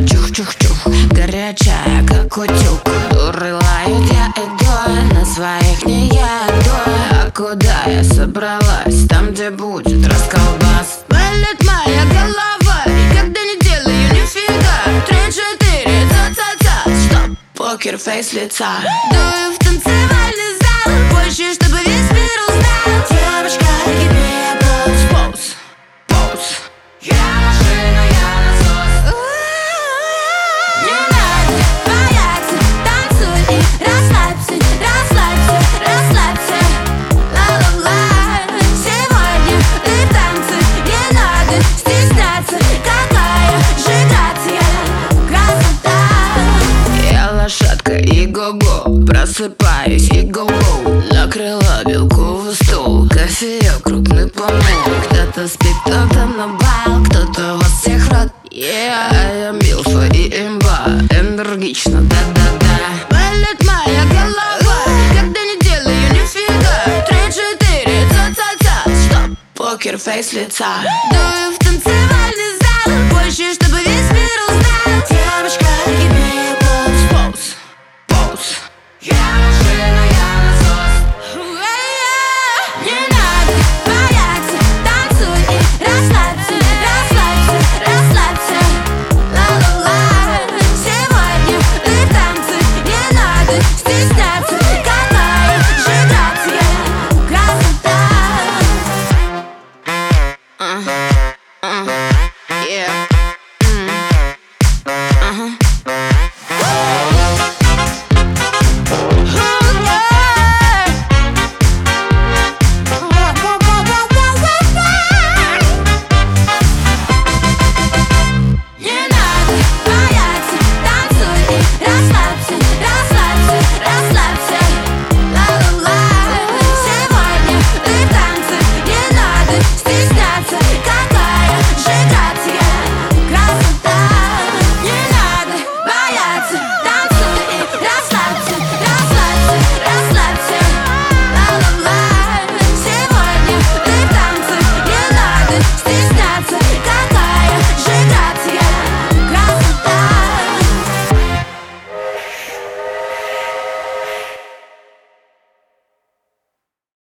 Чух-чух-чух, горячая, как утюг. Дуры лают, я иду, на своих не еду. А куда я собралась? Там, где будет расколбас. Болит моя голова, когда не делаю нифига. 3-4, ца-ца-ца, стоп, покерфейс лица. Дую в танцевальный зал, больше, чтобы весь мир узнал. Девочка, give me a pose, pose, pose. Я машина, я насос. Не надо бояться, танцуй и расслабься, расслабься, расслабься. Ла-ла-ла, сегодня ты в танце, не надо стесняться. Какая же грация, красота. Я лошадка и го-го, просыпаюсь и го-го. Накрыла белковый стол, кофеек, крупный помол. Кто-то спит, кто-то на бал, кто-то вас всех рад. Я милфа и имба, энергично, да-да-да. Болит моя голова, когда не делаю нифига. 3-4, ца-ца-ца, стоп, покерфейс лица. Дую в танцевальный зал, больше, чтобы